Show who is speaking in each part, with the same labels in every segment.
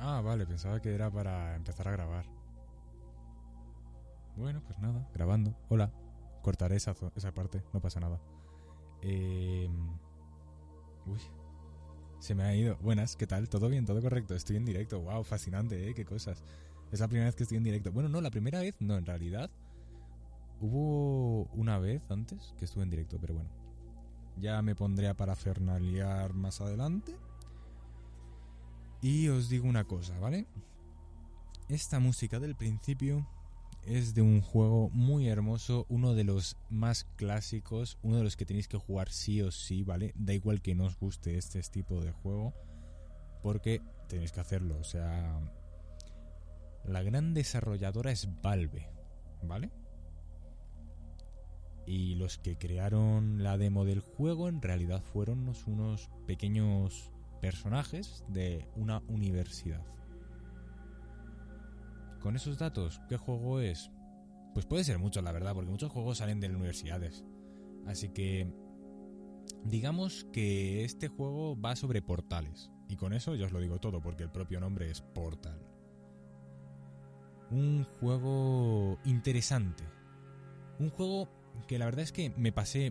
Speaker 1: Ah, vale, pensaba que era para empezar a grabar. Bueno, pues nada, grabando. Hola. Cortaré esa parte, no pasa nada. Uy, se me ha ido. Buenas, ¿qué tal? ¿Todo bien? ¿Todo correcto? Estoy en directo. Wow, fascinante, ¿eh? Qué cosas. Es la primera vez que estoy en directo. Bueno, no, la primera vez no, en realidad. Hubo una vez antes que estuve en directo, pero bueno. Ya me pondré a parafernaliar más adelante. Y os digo una cosa, ¿vale? Esta música del principio es de un juego muy hermoso, uno de los más clásicos, uno de los que tenéis que jugar sí o sí, ¿vale? Da igual que no os guste este tipo de juego, porque tenéis que hacerlo. O sea, la gran desarrolladora es Valve, ¿vale? Y los que crearon la demo del juego en realidad fueron unos pequeños personajes de una universidad. Con esos datos, ¿qué juego es? Pues puede ser mucho, la verdad, porque muchos juegos salen de las universidades. Así que digamos que este juego va sobre portales. Y con eso ya os lo digo todo, porque el propio nombre es Portal. Un juego interesante. Un juego que la verdad es que me lo pasé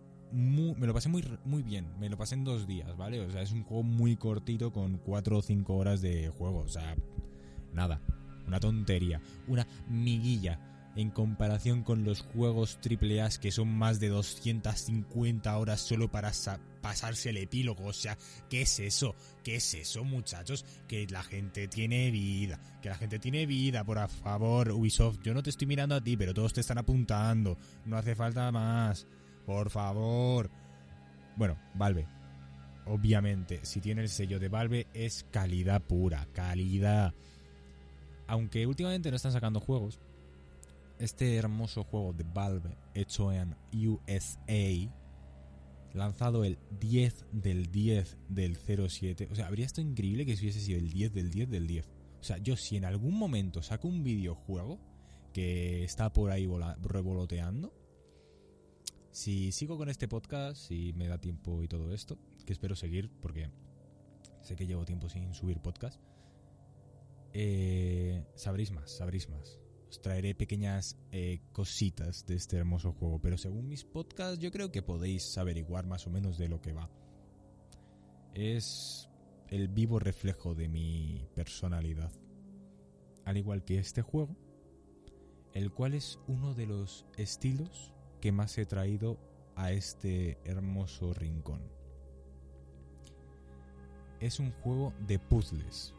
Speaker 1: muy bien. Me lo pasé en 2 días, ¿vale? O sea, es un juego muy cortito con 4 o 5 horas de juego. O sea, nada. Una tontería. Una miguilla en comparación con los juegos AAA que son más de 250 horas solo para pasarse el epílogo. O sea, ¿qué es eso? ¿Qué es eso, muchachos? Que la gente tiene vida. Que la gente tiene vida, por favor. Ubisoft, yo no te estoy mirando a ti, pero todos te están apuntando. No hace falta más. Por favor. Bueno, Valve. Obviamente, si tiene el sello de Valve es calidad pura. Calidad. Aunque últimamente no están sacando juegos, este hermoso juego de Valve hecho en USA, lanzado el 10 del 10 del 07, o sea, habría estado increíble que hubiese sido el 10 del 10 del 10. O sea, yo si en algún momento saco un videojuego que está por ahí revoloteando, si sigo con este podcast, si me da tiempo y todo esto, que espero seguir porque sé que llevo tiempo sin subir podcast, sabréis más. Os traeré pequeñas cositas de este hermoso juego, pero según mis podcasts yo creo que podéis averiguar más o menos de lo que va. Es el vivo reflejo de mi personalidad, al igual que este juego, el cual es uno de los estilos que más he traído a este hermoso rincón. Es un juego de puzzles.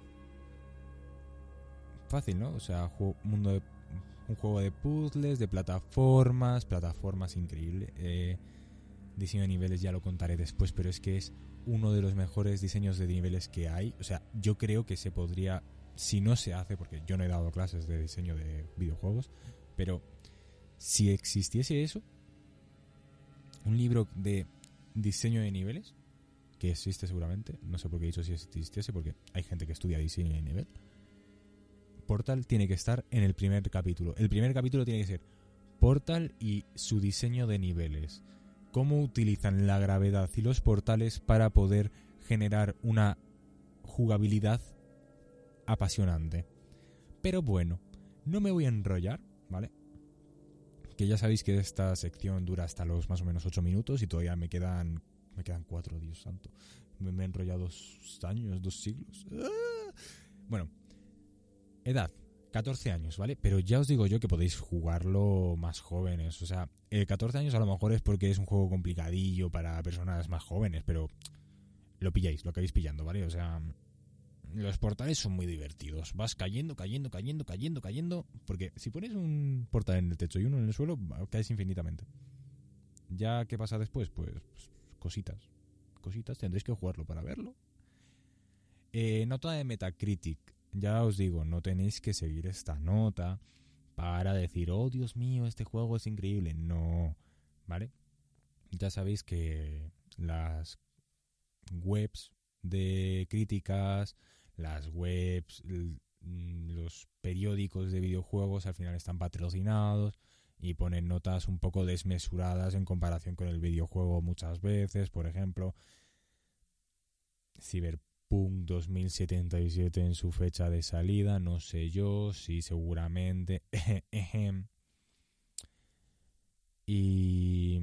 Speaker 1: Fácil, ¿no? O sea, un juego de puzzles, de plataformas increíble. Diseño de niveles ya lo contaré después, pero es que es uno de los mejores diseños de niveles que hay. O sea, yo creo que se podría, si no se hace, porque yo no he dado clases de diseño de videojuegos, pero si existiese eso, un libro de diseño de niveles, que existe seguramente, no sé por qué he dicho si existiese, porque hay gente que estudia diseño de nivel, Portal tiene que estar en el primer capítulo. El primer capítulo tiene que ser Portal y su diseño de niveles. Cómo utilizan la gravedad y los portales para poder generar una jugabilidad apasionante. Pero bueno, no me voy a enrollar, ¿vale? Que ya sabéis que esta sección dura hasta los más o menos 8 minutos y todavía me quedan 4, Dios santo. Me he enrollado 2 años, 2 siglos. Bueno, edad, 14 años, ¿vale? Pero ya os digo yo que podéis jugarlo más jóvenes. O sea, 14 años a lo mejor es porque es un juego complicadillo para personas más jóvenes, pero lo pilláis, lo acabáis pillando, ¿vale? O sea, los portales son muy divertidos. Vas cayendo, porque si pones un portal en el techo y uno en el suelo, caes infinitamente. ¿Ya qué pasa después? Pues cositas, tendréis que jugarlo para verlo. Nota de Metacritic. Ya os digo, no tenéis que seguir esta nota para decir, oh Dios mío, este juego es increíble. No, ¿vale? Ya sabéis que las webs de críticas, las webs, los periódicos de videojuegos al final están patrocinados y ponen notas un poco desmesuradas en comparación con el videojuego muchas veces. Por ejemplo, Cyberpunk 2077 en su fecha de salida, no sé yo, sí, seguramente. Y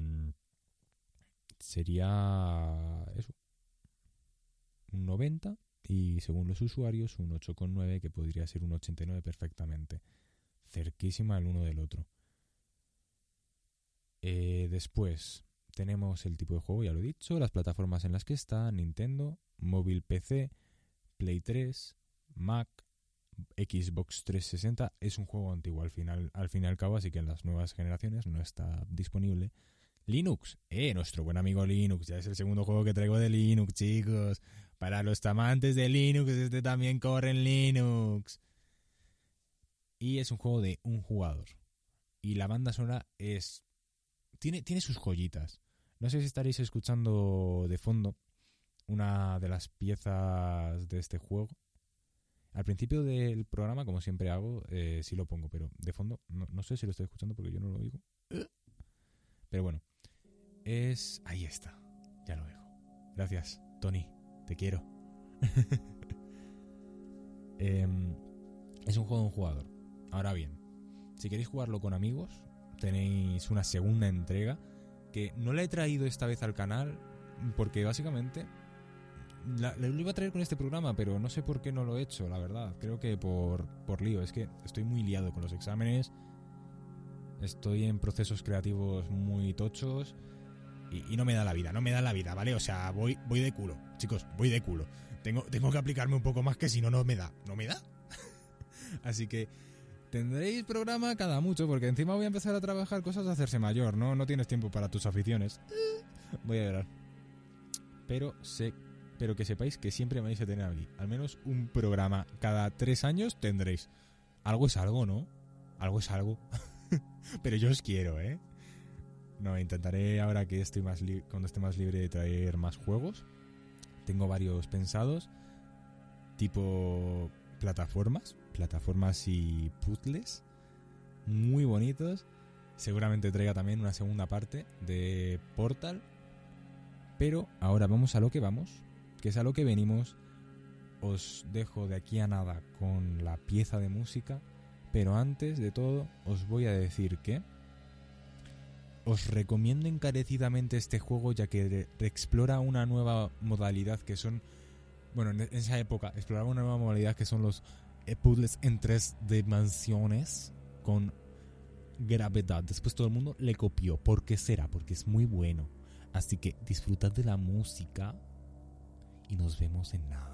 Speaker 1: sería eso, un 90 y según los usuarios un 8,9, que podría ser un 89 perfectamente, cerquísima el uno del otro. Después tenemos el tipo de juego, ya lo he dicho, las plataformas en las que está: Nintendo, móvil, PC, Play 3, Mac, Xbox 360. Es un juego antiguo al fin y al cabo, así que en las nuevas generaciones no está disponible. Linux, nuestro buen amigo Linux, ya es el segundo juego que traigo de Linux, chicos. Para los amantes de Linux, este también corre en Linux. Y es un juego de un jugador. Y la banda sonora tiene sus joyitas. No sé si estaréis escuchando de fondo una de las piezas de este juego. Al principio del programa, como siempre hago, sí lo pongo, pero de fondo no sé si lo estoy escuchando porque yo no lo oigo. Pero bueno, ahí está, ya lo oigo. Gracias, Tony, te quiero. Es un juego de un jugador. Ahora bien, si queréis jugarlo con amigos, tenéis una segunda entrega que no la he traído esta vez al canal porque básicamente lo iba a traer con este programa, pero no sé por qué no lo he hecho, la verdad. Creo que por lío. Es que estoy muy liado con los exámenes, estoy en procesos creativos muy tochos y no me da la vida, ¿vale? O sea, voy de culo, chicos, voy de culo. Tengo que aplicarme un poco más, que si no, no me da. Así que tendréis programa cada mucho, porque encima voy a empezar a trabajar cosas de hacerse mayor, ¿no? No tienes tiempo para tus aficiones. Voy a llorar. Pero que sepáis que siempre me vais a tener aquí. Al menos un programa cada 3 años tendréis. Algo es algo, ¿no? Algo es algo. Pero yo os quiero, ¿eh? No, intentaré ahora que cuando esté más libre de traer más juegos. Tengo varios pensados. Tipo plataformas y puzzles muy bonitos. Seguramente traiga también una segunda parte de Portal. Pero ahora vamos a lo que vamos, que es a lo que venimos. Os dejo de aquí a nada con la pieza de música, pero antes de todo os voy a decir que os recomiendo encarecidamente este juego, ya que explora una nueva modalidad que son... Bueno, en esa época exploraba una nueva modalidad que son los puzzles en 3 dimensiones con gravedad. Después todo el mundo le copió. ¿Por qué será? Porque es muy bueno. Así que disfrutad de la música y nos vemos en nada.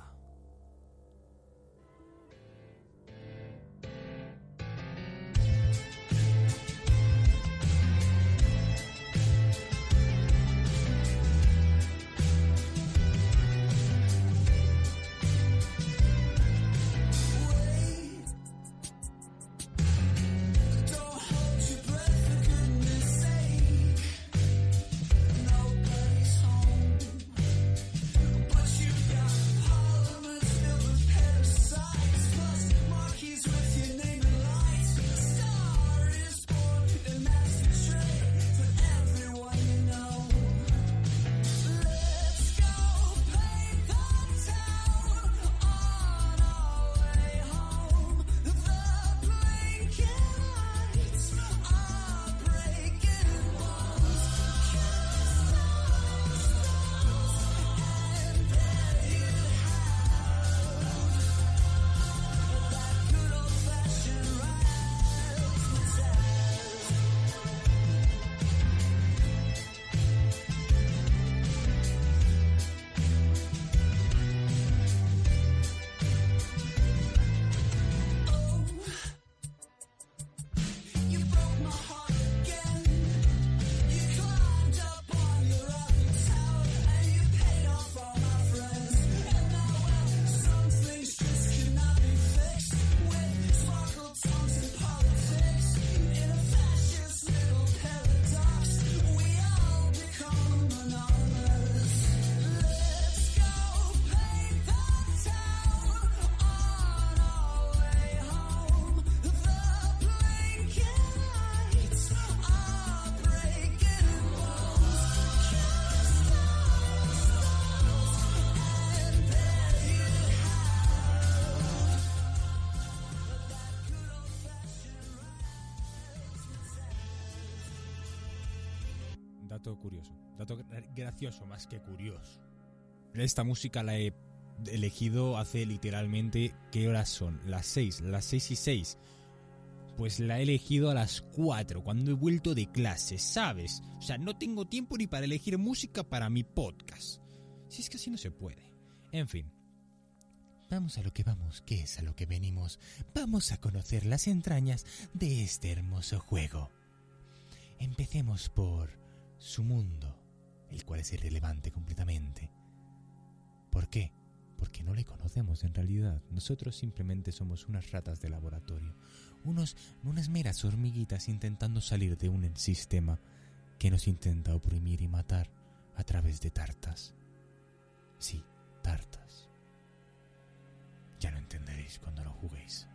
Speaker 1: dato curioso. Dato gracioso más que curioso. Esta música la he elegido hace literalmente... ¿Qué horas son? Las 6 y 6. Pues la he elegido a las 4, cuando he vuelto de clase, ¿sabes? O sea, no tengo tiempo ni para elegir música para mi podcast. Si es que así no se puede. En fin. Vamos a lo que vamos, ¿qué es a lo que venimos? Vamos a conocer las entrañas de este hermoso juego. Empecemos por su mundo, el cual es irrelevante completamente. ¿Por qué? Porque no le conocemos en realidad. Nosotros simplemente somos unas ratas de laboratorio. Unas meras hormiguitas intentando salir de un sistema que nos intenta oprimir y matar a través de tartas. Sí, tartas. Ya lo entenderéis cuando lo juguéis.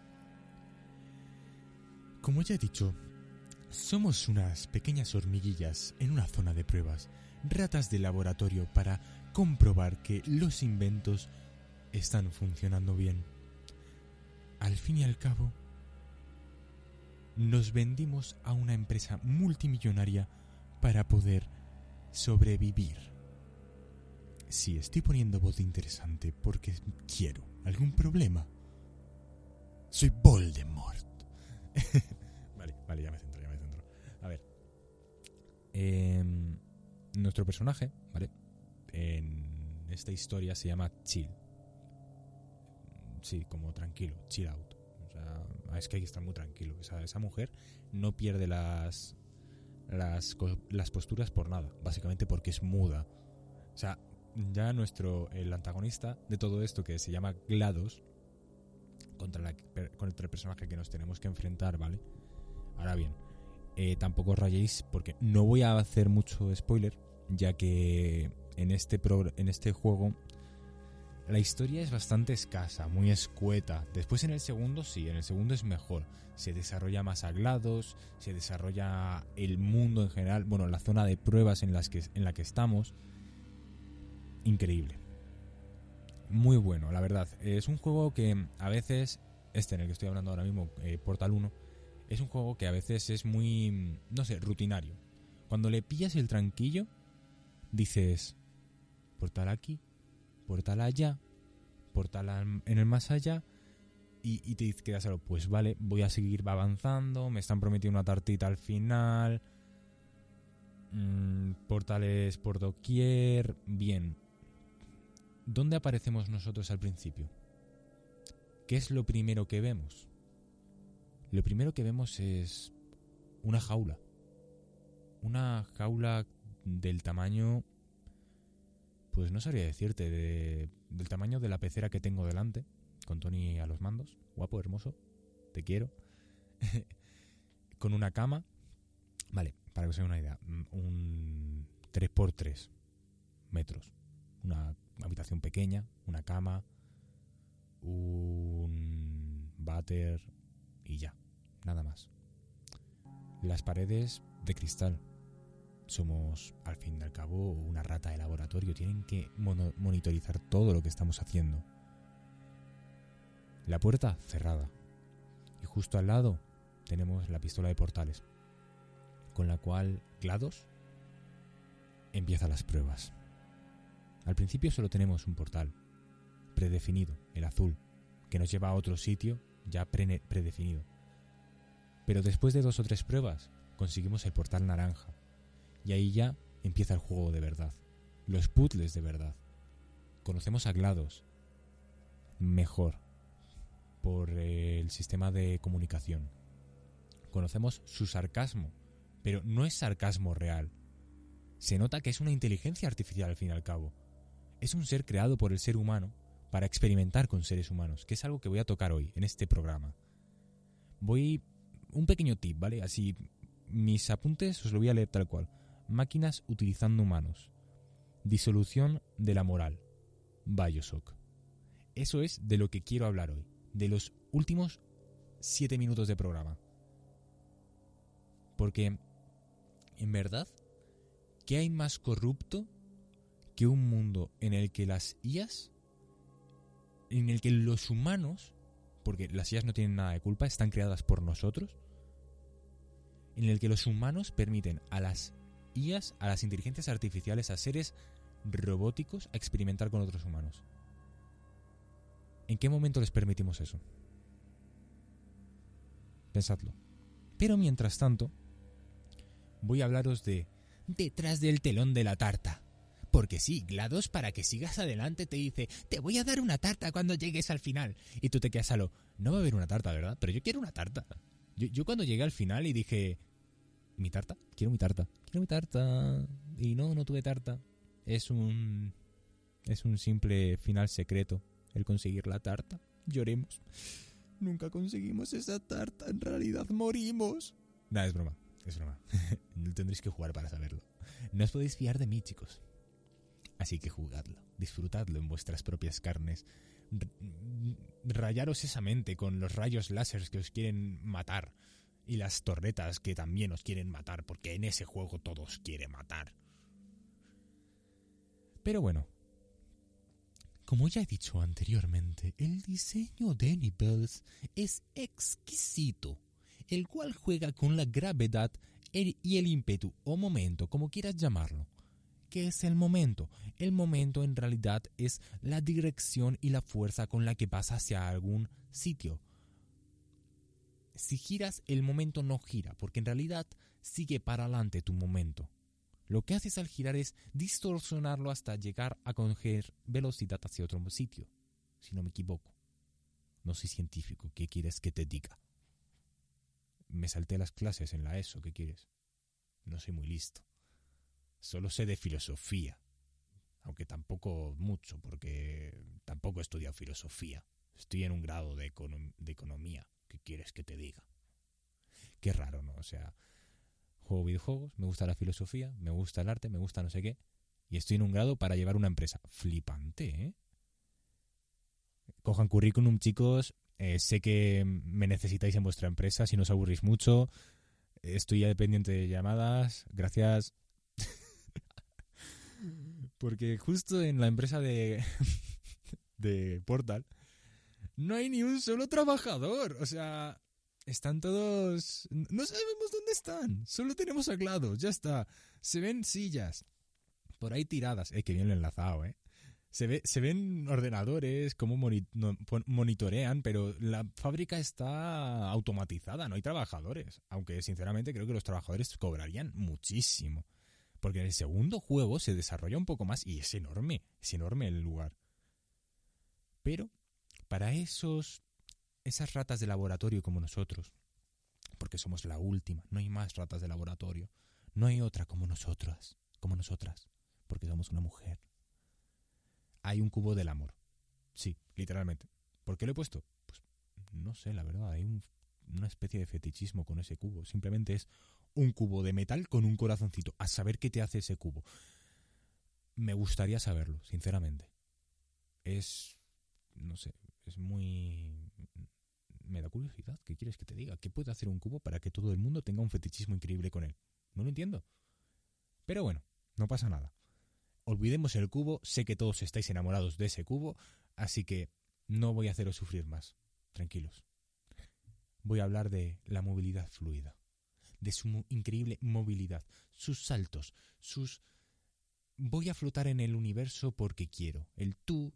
Speaker 1: Como ya he dicho, somos unas pequeñas hormiguillas en una zona de pruebas, ratas de laboratorio para comprobar que los inventos están funcionando bien. Al fin y al cabo, nos vendimos a una empresa multimillonaria para poder sobrevivir. Sí, estoy poniendo voz de interesante porque quiero. ¿Algún problema? Soy Voldemort. Vale, ya me centro. A ver. Nuestro personaje, ¿vale? En esta historia se llama Chill. Sí, como tranquilo, chill out. O sea, es que hay que estar muy tranquilo. Esa mujer no pierde las posturas por nada, básicamente porque es muda. O sea, ya el antagonista de todo esto, que se llama GLaDOS, contra el personaje que nos tenemos que enfrentar, ¿vale? Ahora bien, tampoco os rayéis porque no voy a hacer mucho spoiler, ya que en este juego la historia es bastante escasa, muy escueta. Después en el segundo sí, en el segundo es mejor. Se desarrolla más a GLaDOS, se desarrolla el mundo en general, bueno, la zona de pruebas en la que estamos. Increíble. Muy bueno, la verdad. Es un juego que a veces, en el que estoy hablando ahora mismo, Portal 1, es un juego que a veces es muy, no sé, rutinario. Cuando le pillas el tranquillo, dices, portal aquí, portal allá, portal en el más allá, y te quedas algo, pues vale, voy a seguir avanzando, me están prometiendo una tartita al final, portales por doquier, bien. ¿Dónde aparecemos nosotros al principio? ¿Qué es lo primero que vemos? Lo primero que vemos es una jaula. Una jaula del tamaño... Pues no sabría decirte, del tamaño de la pecera que tengo delante, con Tony a los mandos. Guapo, hermoso, te quiero. Con una cama. Vale, para que os hagáis una idea. Un 3x3 metros. Una habitación pequeña, una cama, un váter y ya, nada más. Las paredes de cristal. Somos, al fin y al cabo, una rata de laboratorio. Tienen que monitorizar todo lo que estamos haciendo. La puerta cerrada. Y justo al lado tenemos la pistola de portales, con la cual GLaDOS empieza las pruebas. Al principio solo tenemos un portal predefinido, el azul, que nos lleva a otro sitio ya predefinido. Pero después de 2 o 3 pruebas conseguimos el portal naranja. Y ahí ya empieza el juego de verdad. Los puzzles de verdad. Conocemos a GLaDOS mejor por el sistema de comunicación. Conocemos su sarcasmo, pero no es sarcasmo real. Se nota que es una inteligencia artificial al fin y al cabo. Es un ser creado por el ser humano para experimentar con seres humanos, que es algo que voy a tocar hoy en este programa. Un pequeño tip, ¿vale? Así, mis apuntes os lo voy a leer tal cual. Máquinas utilizando humanos. Disolución de la moral. BioShock. Eso es de lo que quiero hablar hoy. De los últimos 7 minutos de programa. Porque, en verdad, ¿qué hay más corrupto que un mundo en el que las IAs, en el que los humanos, porque las IAs no tienen nada de culpa, están creadas por nosotros, en el que los humanos permiten a las IAs, a las inteligencias artificiales, a seres robóticos a experimentar con otros humanos. ¿En qué momento les permitimos eso? Pensadlo. Pero mientras tanto, voy a hablaros de detrás del telón de la tarta. Porque sí, GLaDOS, para que sigas adelante, te dice: te voy a dar una tarta cuando llegues al final. Y tú te quedas a lo: no va a haber una tarta, ¿verdad? Pero yo quiero una tarta. Yo cuando llegué al final y dije: ¿mi tarta? Quiero mi tarta. Quiero mi tarta. Y no tuve tarta. Es un simple final secreto el conseguir la tarta. Lloremos. Nunca conseguimos esa tarta. En realidad morimos. Nah, es broma. Es broma. Tendréis que jugar para saberlo. No os podéis fiar de mí, chicos. Así que jugadlo, disfrutadlo en vuestras propias carnes. Rayaros esa mente con los rayos láser que os quieren matar y las torretas que también os quieren matar, porque en ese juego todo os quiere matar. Pero bueno, como ya he dicho anteriormente, el diseño de Nibels es exquisito, el cual juega con la gravedad y el ímpetu o momento, como quieras llamarlo. ¿Qué es el momento? El momento en realidad es la dirección y la fuerza con la que vas hacia algún sitio. Si giras, el momento no gira, porque en realidad sigue para adelante tu momento. Lo que haces al girar es distorsionarlo hasta llegar a coger velocidad hacia otro sitio, si no me equivoco. No soy científico, ¿qué quieres que te diga? Me salté las clases en la ESO, ¿qué quieres? No soy muy listo. Solo sé de filosofía, aunque tampoco mucho, porque tampoco he estudiado filosofía. Estoy en un grado de economía. ¿Qué quieres que te diga? Qué raro, ¿no? O sea, juego videojuegos, me gusta la filosofía, me gusta el arte, me gusta no sé qué, y estoy en un grado para llevar una empresa. Flipante, ¿eh? Cojan currículum, chicos. Sé que me necesitáis en vuestra empresa, si no os aburrís mucho. Estoy ya dependiente de llamadas. Gracias. Porque justo en la empresa de Portal no hay ni un solo trabajador. O sea, están todos... No sabemos dónde están. Solo tenemos a GLaDOS, ya está. Se ven sillas por ahí tiradas. Que bien lo he enlazado, ¿eh? Se ven ordenadores, cómo monitorean, pero la fábrica está automatizada, no hay trabajadores. Aunque sinceramente creo que los trabajadores cobrarían muchísimo. Porque en el segundo juego se desarrolla un poco más y es enorme el lugar. Pero para esas ratas de laboratorio como nosotros, porque somos la última, no hay más ratas de laboratorio, no hay otra como nosotras, porque somos una mujer. Hay un cubo del amor. Sí, literalmente. ¿Por qué lo he puesto? Pues no sé, la verdad, hay una especie de fetichismo con ese cubo. Simplemente es un cubo de metal con un corazoncito. A saber qué te hace ese cubo. Me gustaría saberlo, sinceramente. No sé, es muy... Me da curiosidad. ¿Qué quieres que te diga? ¿Qué puede hacer un cubo para que todo el mundo tenga un fetichismo increíble con él? No lo entiendo. Pero bueno, no pasa nada. Olvidemos el cubo. Sé que todos estáis enamorados de ese cubo, así que no voy a haceros sufrir más. Tranquilos. Voy a hablar de la movilidad fluida. De su increíble movilidad, sus saltos, voy a flotar en el universo porque quiero. El turú.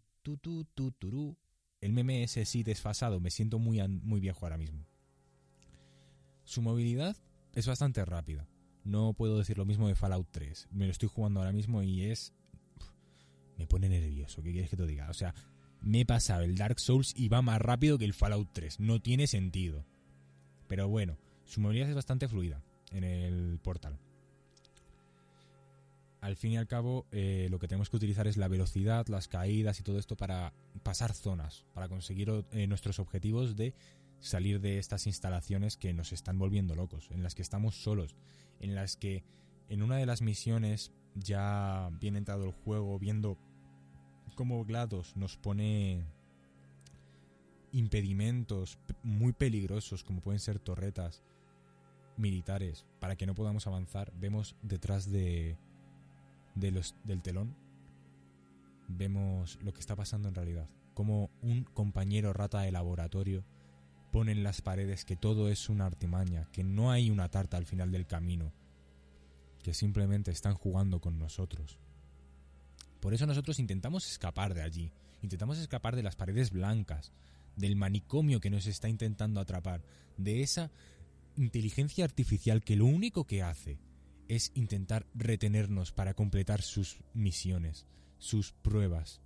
Speaker 1: El meme ese sí desfasado, me siento muy viejo ahora mismo. Su movilidad es bastante rápida. No puedo decir lo mismo de Fallout 3. Me lo estoy jugando ahora mismo y me pone nervioso. ¿Qué quieres que te diga? O sea, me he pasado el Dark Souls y va más rápido que el Fallout 3. No tiene sentido. Pero bueno, su movilidad es bastante fluida en el Portal. Al fin y al cabo, lo que tenemos que utilizar es la velocidad, las caídas y todo esto para pasar zonas, para conseguir nuestros objetivos de salir de estas instalaciones que nos están volviendo locos, en las que estamos solos, en las que en una de las misiones, ya bien entrado el juego, viendo cómo GLaDOS nos pone impedimentos muy peligrosos, como pueden ser torretas militares, para que no podamos avanzar, vemos detrás del telón, vemos lo que está pasando en realidad, como un compañero rata de laboratorio pone en las paredes que todo es una artimaña, que no hay una tarta al final del camino, que simplemente están jugando con nosotros. Por eso nosotros intentamos escapar de allí, intentamos escapar de las paredes blancas, del manicomio que nos está intentando atrapar, de esa inteligencia artificial que lo único que hace es intentar retenernos para completar sus misiones, sus pruebas.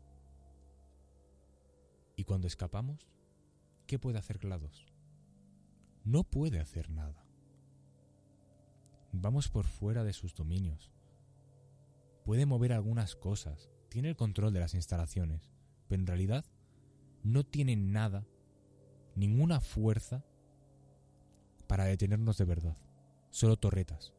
Speaker 1: Y cuando escapamos, ¿qué puede hacer GLaDOS? No puede hacer nada. Vamos por fuera de sus dominios. Puede mover algunas cosas, tiene el control de las instalaciones, pero en realidad no tiene nada, ninguna fuerza para detenernos de verdad. Solo torretas.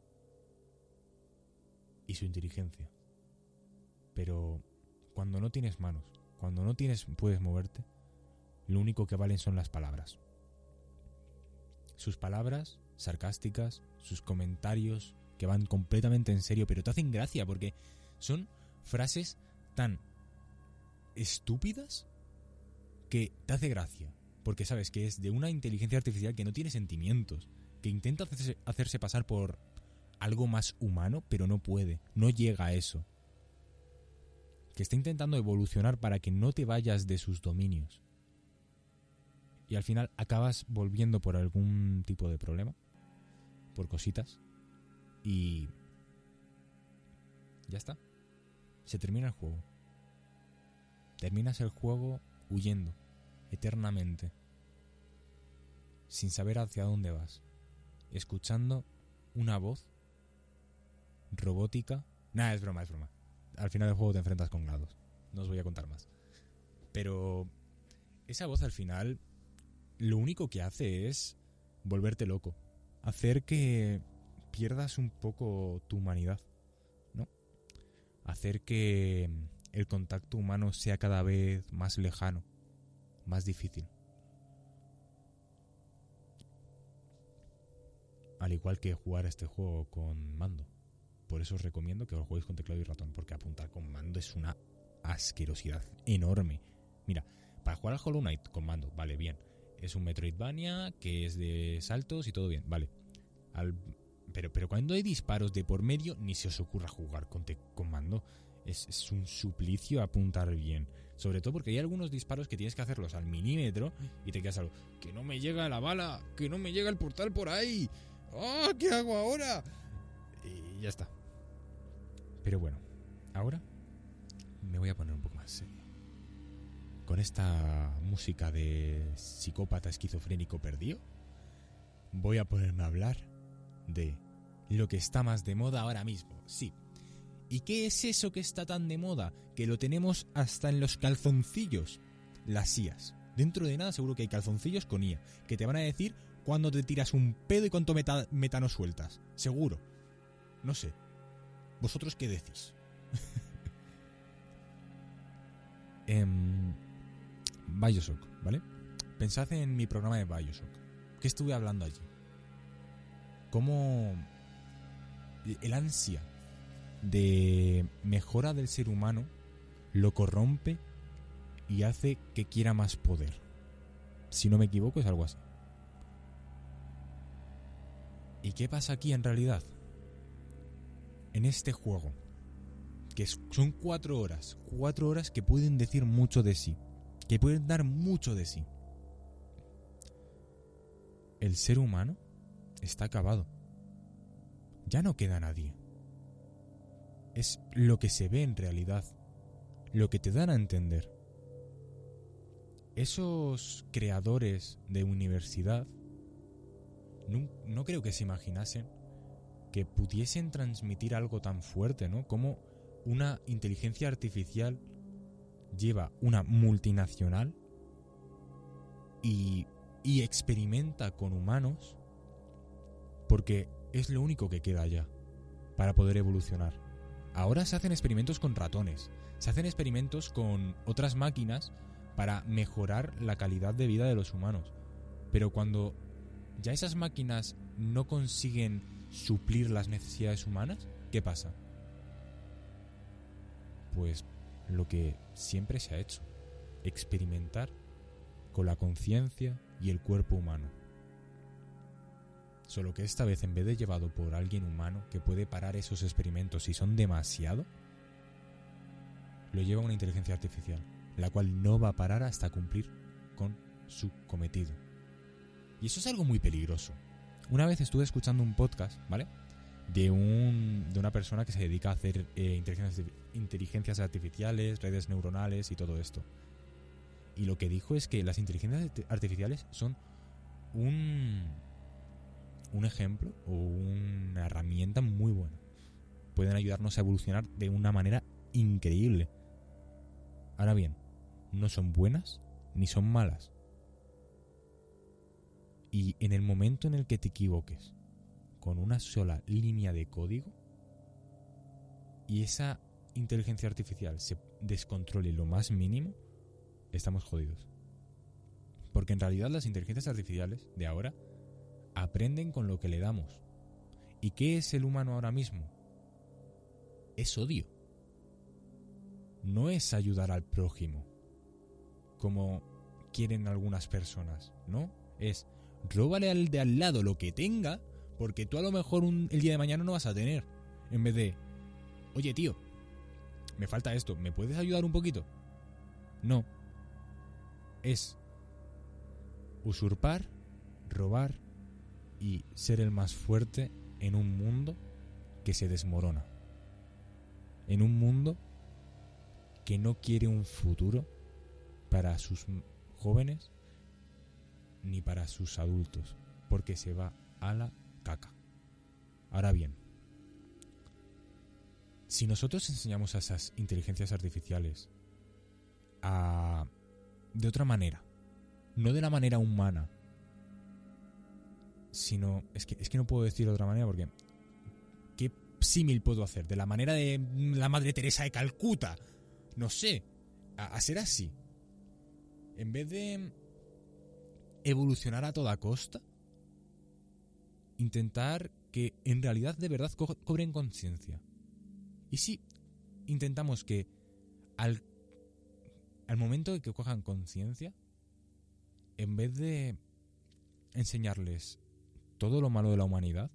Speaker 1: Y su inteligencia. Pero cuando no tienes manos, cuando no puedes moverte, lo único que valen son las palabras. Sus palabras sarcásticas, sus comentarios que van completamente en serio, pero te hacen gracia porque son frases tan estúpidas que te hace gracia, porque sabes que es de una inteligencia artificial que no tiene sentimientos, que intenta hacerse pasar por algo más humano, pero no puede, no llega a eso, que está intentando evolucionar para que no te vayas de sus dominios y al final acabas volviendo por algún tipo de problema, por cositas, y ya está, se termina el juego. Terminas el juego huyendo eternamente, sin saber hacia dónde vas, escuchando una voz robótica. Nah, es broma. Al final del juego te enfrentas con GLaDOS. No os voy a contar más. Pero esa voz al final lo único que hace es volverte loco, hacer que pierdas un poco tu humanidad, ¿no? Hacer que el contacto humano sea cada vez más lejano, más difícil. Al igual que jugar a este juego con mando. Por eso os recomiendo que os juguéis con teclado y ratón, porque apuntar con mando es una asquerosidad enorme. Mira, para jugar al Hollow Knight con mando, vale, bien. Es un Metroidvania que es de saltos y todo bien, vale. Pero cuando hay disparos de por medio, ni se os ocurra jugar con mando. Es un suplicio apuntar bien. Sobre todo porque hay algunos disparos que tienes que hacerlos al milímetro y te quedas algo. ¡Que no me llega la bala! ¡Que no me llega el portal por ahí! ¡Oh! ¿Qué hago ahora? Y ya está. Pero bueno, ahora me voy a poner un poco más serio. Con esta música de psicópata esquizofrénico perdido, voy a ponerme a hablar de lo que está más de moda ahora mismo. Sí. ¿Y qué es eso que está tan de moda? Que lo tenemos hasta en los calzoncillos. Las IAs. Dentro de nada seguro que hay calzoncillos con IA, que te van a decir cuándo te tiras un pedo y cuánto metano sueltas. Seguro. No sé. ¿Vosotros qué decís? Bioshock, ¿vale? Pensad en mi programa de Bioshock. ¿Qué estuve hablando allí? Cómo el ansia de mejora del ser humano lo corrompe y hace que quiera más poder. Si no me equivoco, es algo así. ¿Y qué pasa aquí en realidad? En este juego, que son 4 horas. 4 horas que pueden decir mucho de sí. Que pueden dar mucho de sí. El ser humano está acabado. Ya no queda nadie. Es lo que se ve en realidad. Lo que te dan a entender. Esos creadores de universidad no creo que se imaginasen que pudiesen transmitir algo tan fuerte, ¿no? Como una inteligencia artificial lleva una multinacional y experimenta con humanos porque es lo único que queda ya para poder evolucionar. Ahora se hacen experimentos con ratones, se hacen experimentos con otras máquinas para mejorar la calidad de vida de los humanos. Pero cuando ya esas máquinas no consiguen suplir las necesidades humanas, ¿qué pasa? Pues lo que siempre se ha hecho, experimentar con la conciencia y el cuerpo humano. Solo que esta vez, en vez de llevado por alguien humano que puede parar esos experimentos si son demasiado, lo lleva una inteligencia artificial, la cual no va a parar hasta cumplir con su cometido. Y eso es algo muy peligroso. Una vez estuve escuchando un podcast, ¿vale?, de una persona que se dedica a hacer inteligencias artificiales, redes neuronales y todo esto. Y lo que dijo es que las inteligencias artificiales son un ejemplo o una herramienta muy buena. Pueden ayudarnos a evolucionar de una manera increíble. Ahora bien, no son buenas ni son malas. Y en el momento en el que te equivoques con una sola línea de código y esa inteligencia artificial se descontrole lo más mínimo, estamos jodidos. Porque en realidad las inteligencias artificiales de ahora aprenden con lo que le damos. ¿Y qué es el humano ahora mismo? Es odio. No es ayudar al prójimo, como quieren algunas personas, ¿no? Es róbale al de al lado lo que tenga, porque tú a lo mejor el día de mañana no vas a tener. En vez de, oye tío, me falta esto, ¿me puedes ayudar un poquito? No. Es usurpar, robar y ser el más fuerte en un mundo que se desmorona. En un mundo que no quiere un futuro para sus jóvenes ni para sus adultos, porque se va a la caca. Ahora bien, si nosotros enseñamos a esas inteligencias artificiales de otra manera, no de la manera humana, sino, es que no puedo decir de otra manera porque ¿qué símil puedo hacer? De la manera de la Madre Teresa de Calcuta, no sé, a ser así, en vez de evolucionar a toda costa, intentar que en realidad de verdad cobren conciencia. Y si intentamos que al momento de que cojan conciencia, en vez de enseñarles todo lo malo de la humanidad,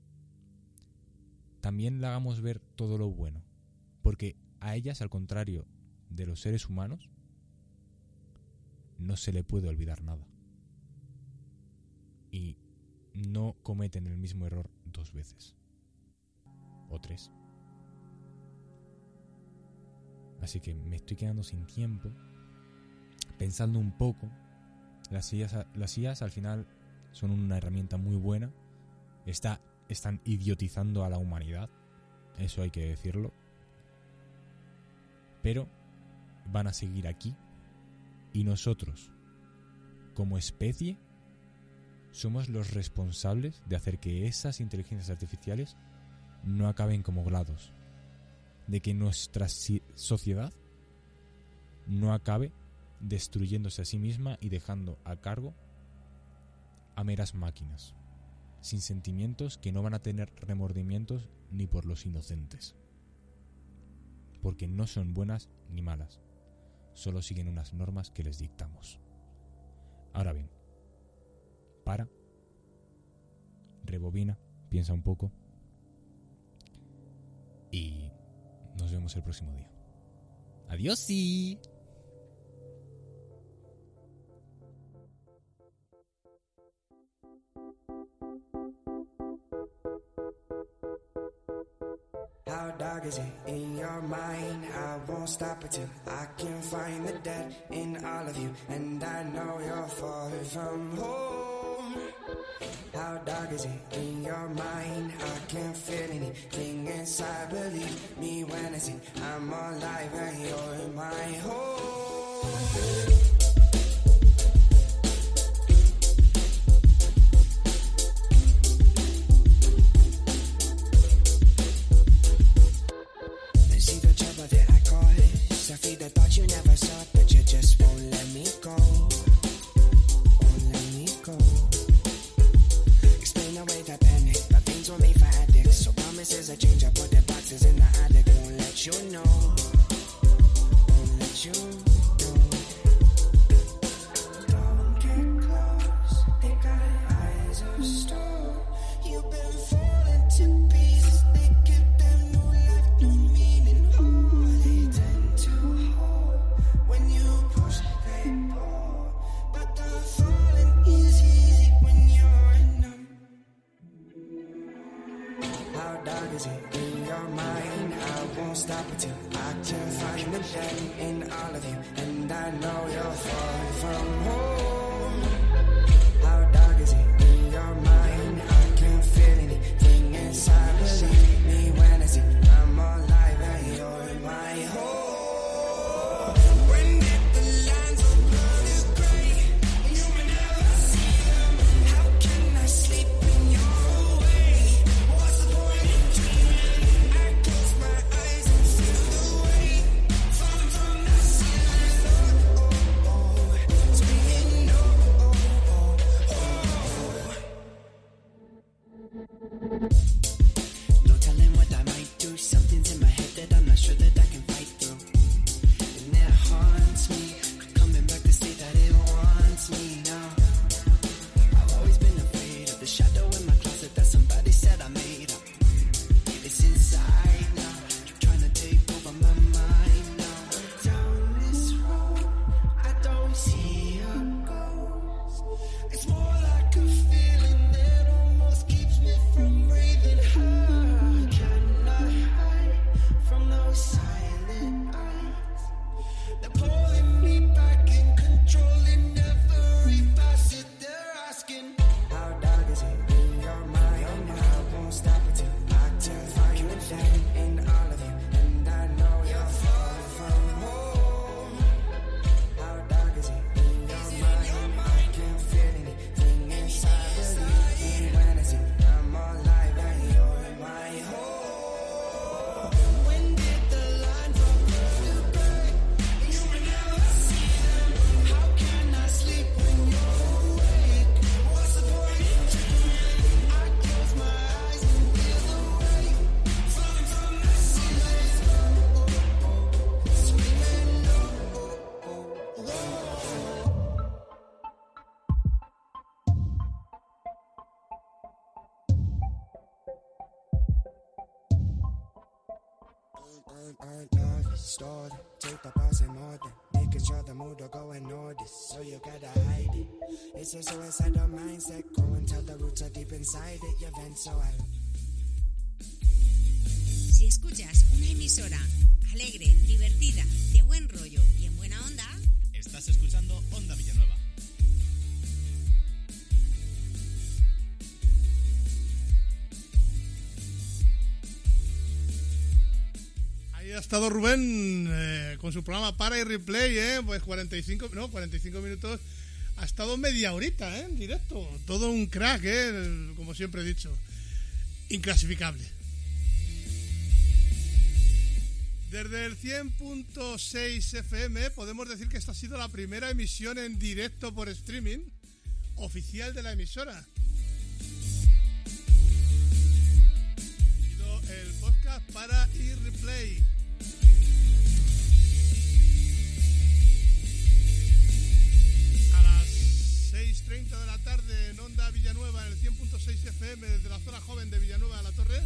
Speaker 1: también le hagamos ver todo lo bueno. Porque a ellas, al contrario de los seres humanos, no se le puede olvidar nada. Y no cometen el mismo error 2 veces. O 3. Así que me estoy quedando sin tiempo, pensando un poco. Las IAs al final son una herramienta muy buena. Están idiotizando a la humanidad, eso hay que decirlo. Pero van a seguir aquí. Y nosotros, como especie, somos los responsables de hacer que esas inteligencias artificiales no acaben como GLaDOS. De que nuestra sociedad no acabe destruyéndose a sí misma y dejando a cargo a meras máquinas, sin sentimientos, que no van a tener remordimientos ni por los inocentes. Porque no son buenas ni malas, solo siguen unas normas que les dictamos. Ahora bien, para, rebobina, piensa un poco y nos vemos el próximo día. ¡Adiós! ¡Sí!
Speaker 2: How dark is it in your mind? I won't stop until I can find the dead in all of you, and I know you're far from home. How dark is it in your mind? I can't feel anything inside. Believe me when I say I'm alive and you're my home. I feel the thought you never saw, but you just won't let me go. Won't let me go. Explain away the panic, but things were made for addicts. So promises a change, I put the boxes in the attic. Won't let you know. Won't let you know. I love it, store it, take the boss in order. Making sure the mood will go in order, so you gotta hide it. It's a suicidal mindset, go and tell the roots are deep inside it. You've been so
Speaker 3: Si escuchas una emisora alegre, divertida, de buen rollo y en buena onda,
Speaker 4: estás escuchando Onda Villanueva.
Speaker 5: Ahí ha estado Rubén con su programa Para y Replay, pues 45 minutos. Ha estado media horita en directo. Todo un crack, como siempre he dicho. Inclasificable. Desde el 100.6 FM podemos decir que esta ha sido la primera emisión en directo por streaming oficial de la emisora. Ha sido el podcast Para y Replay. A las 6:30 de la tarde en Onda Villanueva, en el 100.6 FM, desde la zona joven de Villanueva de la Torre.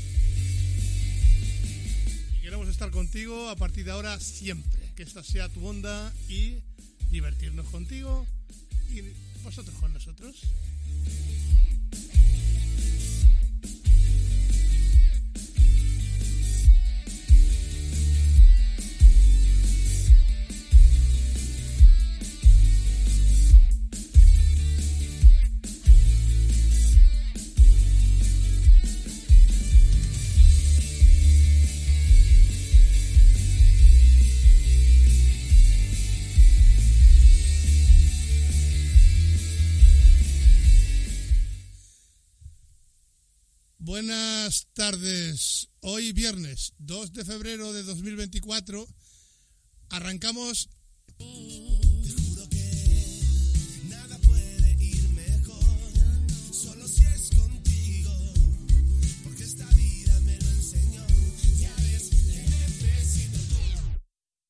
Speaker 5: Queremos estar contigo a partir de ahora siempre, que esta sea tu onda y divertirnos contigo y vosotros con nosotros. Buenas tardes. Hoy viernes 2 de febrero de 2024 arrancamos.
Speaker 6: Te juro que nada puede ir mejor, solo si es contigo, porque esta vida me lo enseñó. Ya ves, te necesito todo.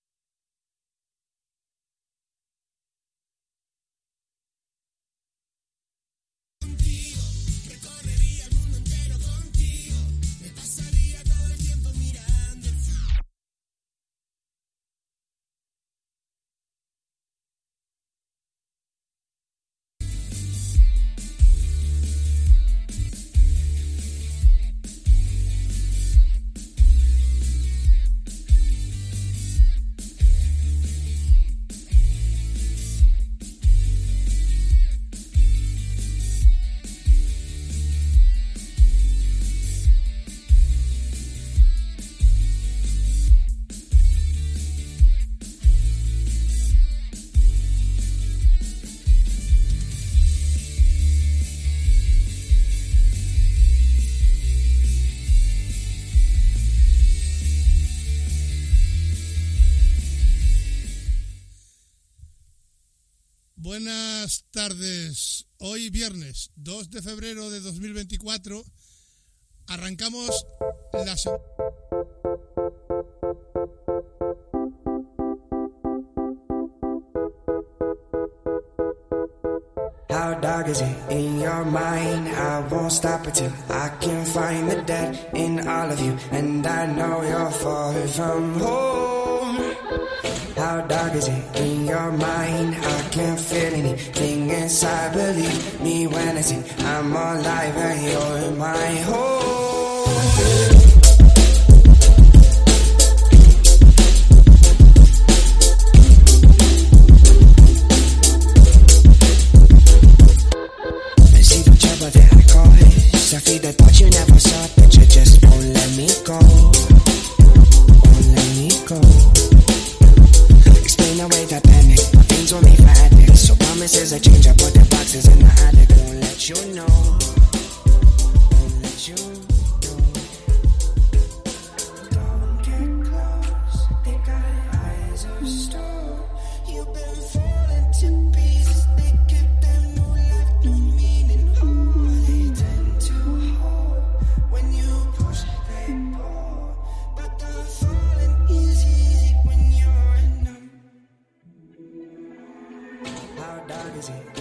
Speaker 6: Contigo, recorrería el mundo entero contigo, me pasaría todo el tiempo mirando el cielo.
Speaker 5: Buenas tardes. Hoy viernes 2 de febrero de 2024 arrancamos la
Speaker 2: How dark is it in your mind? I won't stop until I can find the dead in all of you. And I know you're far from home. How dark is it in your mind? I can't feel anything inside. Believe me when I say I'm alive and you're in my home. I feel the thought you never saw, but you just won't let me go. Won't let me go. Explain away the panic, my things won't be for addicts. So promises I change, I put the boxes in the attic. Won't let you know. Won't let you